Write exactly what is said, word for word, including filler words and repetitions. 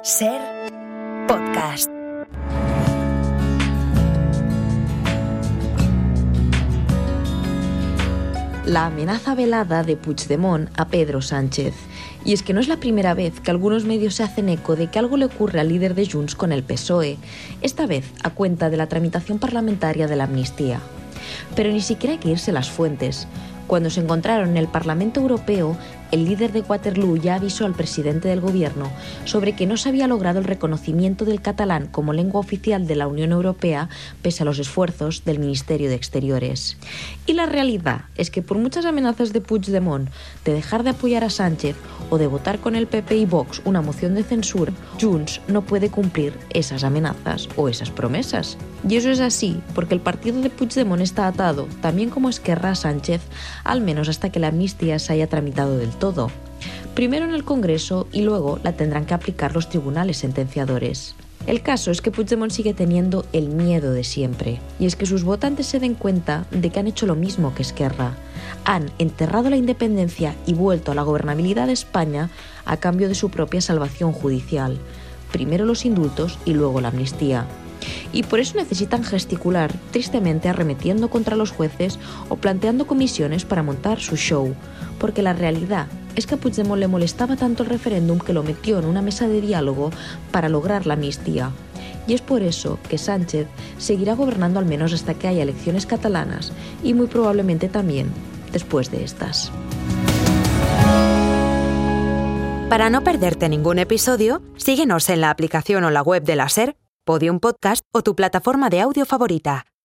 Ser podcast. La amenaza velada de Puigdemont a Pedro Sánchez. Y es que no es la primera vez que algunos medios se hacen eco de que algo le ocurre al líder de Junts con el P S O E, esta vez a cuenta de la tramitación parlamentaria de la amnistía. Pero ni siquiera hay que irse a las fuentes. Cuando se encontraron en el Parlamento Europeo, el líder de Waterloo ya avisó al presidente del gobierno sobre que no se había logrado el reconocimiento del catalán como lengua oficial de la Unión Europea pese a los esfuerzos del Ministerio de Exteriores. Y la realidad es que por muchas amenazas de Puigdemont de dejar de apoyar a Sánchez o de votar con el P P y Vox una moción de censura, Junts no puede cumplir esas amenazas o esas promesas. Y eso es así porque el partido de Puigdemont está atado, también como Esquerra, a Sánchez, al menos hasta que la amnistía se haya tramitado del todo. Primero en el Congreso y luego la tendrán que aplicar los tribunales sentenciadores. El caso es que Puigdemont sigue teniendo el miedo de siempre, y es que sus votantes se den cuenta de que han hecho lo mismo que Esquerra. Han enterrado la independencia y vuelto a la gobernabilidad de España a cambio de su propia salvación judicial. Primero los indultos y luego la amnistía. Y por eso necesitan gesticular, tristemente arremetiendo contra los jueces o planteando comisiones para montar su show, porque la realidad es que a Puigdemont le molestaba tanto el referéndum que lo metió en una mesa de diálogo para lograr la amnistía. Y es por eso que Sánchez seguirá gobernando al menos hasta que haya elecciones catalanas y muy probablemente también después de estas. Para no perderte ningún episodio, síguenos en la aplicación o la web de la SER, Podium Podcast o tu plataforma de audio favorita.